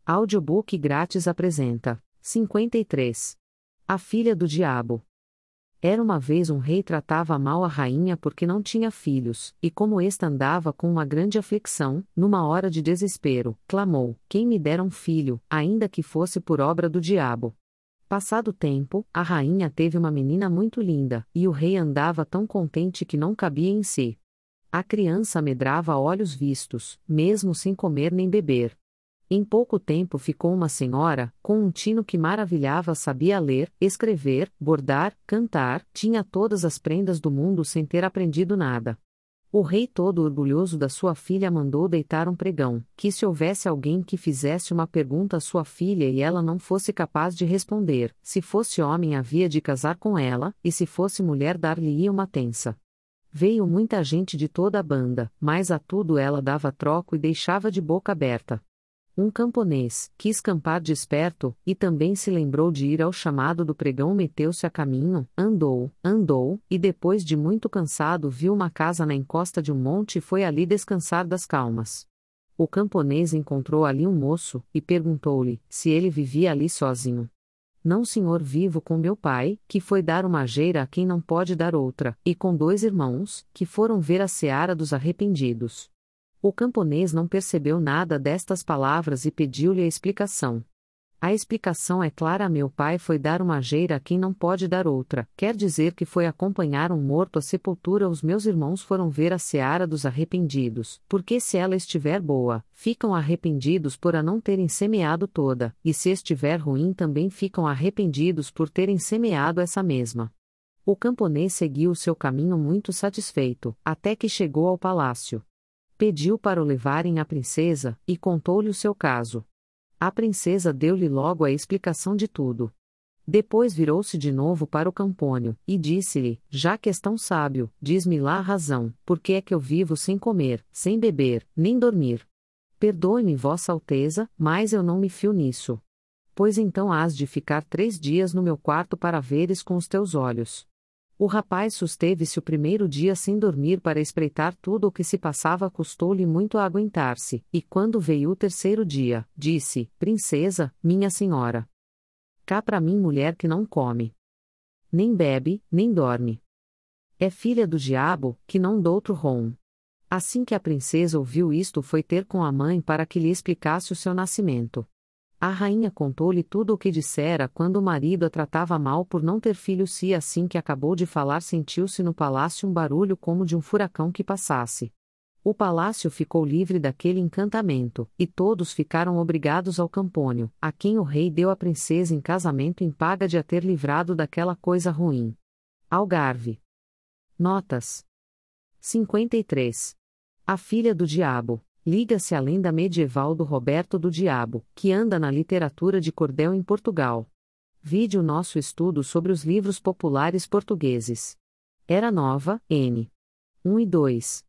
Audiobook grátis apresenta 53. A Filha do Diabo. Era uma vez um rei tratava mal a rainha porque não tinha filhos, e como esta andava com uma grande aflição, numa hora de desespero, clamou: quem me dera um filho, ainda que fosse por obra do diabo. Passado tempo, a rainha teve uma menina muito linda, e o rei andava tão contente que não cabia em si. A criança medrava a olhos vistos, mesmo sem comer nem beber. Em pouco tempo ficou uma senhora, com um tino que maravilhava, sabia ler, escrever, bordar, cantar, tinha todas as prendas do mundo sem ter aprendido nada. O rei, todo orgulhoso da sua filha, mandou deitar um pregão, que se houvesse alguém que fizesse uma pergunta à sua filha e ela não fosse capaz de responder, se fosse homem havia de casar com ela, e se fosse mulher dar-lhe-ia uma tença. Veio muita gente de toda a banda, mas a tudo ela dava troco e deixava de boca aberta. Um camponês quis campar desperto, e também se lembrou de ir ao chamado do pregão. Meteu-se a caminho, andou, e depois de muito cansado viu uma casa na encosta de um monte e foi ali descansar das calmas. O camponês encontrou ali um moço, e perguntou-lhe se ele vivia ali sozinho. Não, senhor, vivo com meu pai, que foi dar uma geira a quem não pode dar outra, e com 2 irmãos, que foram ver a seara dos arrependidos. O camponês não percebeu nada destas palavras e pediu-lhe a explicação. A explicação é clara: meu pai foi dar uma geira a quem não pode dar outra, quer dizer que foi acompanhar um morto à sepultura. Os meus irmãos foram ver a seara dos arrependidos, porque se ela estiver boa, ficam arrependidos por a não terem semeado toda, e se estiver ruim também ficam arrependidos por terem semeado essa mesma. O camponês seguiu o seu caminho muito satisfeito, até que chegou ao palácio. Pediu para o levarem à princesa, e contou-lhe o seu caso. A princesa deu-lhe logo a explicação de tudo. Depois virou-se de novo para o campônio, e disse-lhe: já que és tão sábio, diz-me lá a razão, por que é que eu vivo sem comer, sem beber, nem dormir? Perdoe-me, Vossa Alteza, mas eu não me fio nisso. Pois então hás de ficar 3 dias no meu quarto para veres com os teus olhos. O rapaz susteve-se o primeiro dia sem dormir para espreitar tudo o que se passava. Custou-lhe muito a aguentar-se, e quando veio o 3º dia, disse: princesa, minha senhora, cá para mim mulher que não come, nem bebe, nem dorme. É filha do diabo, que não doutro rom. Assim que a princesa ouviu isto, foi ter com a mãe para que lhe explicasse o seu nascimento. A rainha contou-lhe tudo o que dissera quando o marido a tratava mal por não ter filhos, e assim que acabou de falar sentiu-se no palácio um barulho como de um furacão que passasse. O palácio ficou livre daquele encantamento, e todos ficaram obrigados ao campônio, a quem o rei deu a princesa em casamento em paga de a ter livrado daquela coisa ruim. Algarve. Notas. 53. A Filha do Diabo. Liga-se à lenda medieval do Roberto do Diabo, que anda na literatura de cordel em Portugal. Vide o nosso estudo sobre os livros populares portugueses. Era Nova, N. 1 e 2.